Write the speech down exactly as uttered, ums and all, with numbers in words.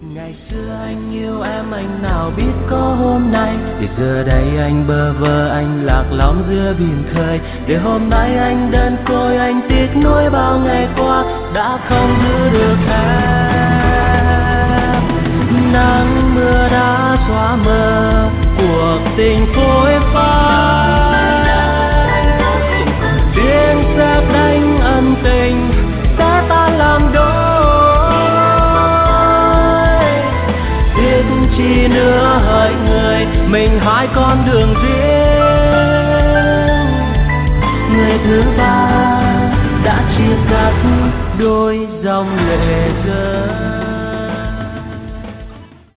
Ngày xưa anh yêu em, anh nào biết có hôm nay. Thì giờ đây anh bơ vơ, anh lạc lõng giữa biển khơi. Để hôm nay anh đơn côi, anh tiếc nuối bao ngày qua đã không giữ được em. Nắng mưa đã xóa mờ cuộc tình phôi phai. Tiếng sét đánh ân tình sẽ tan làm đôi. Chỉ nữa hỡi người, mình hai con đường riêng. Người thứ ba đã chia cắt đôi dòng lệ rơi.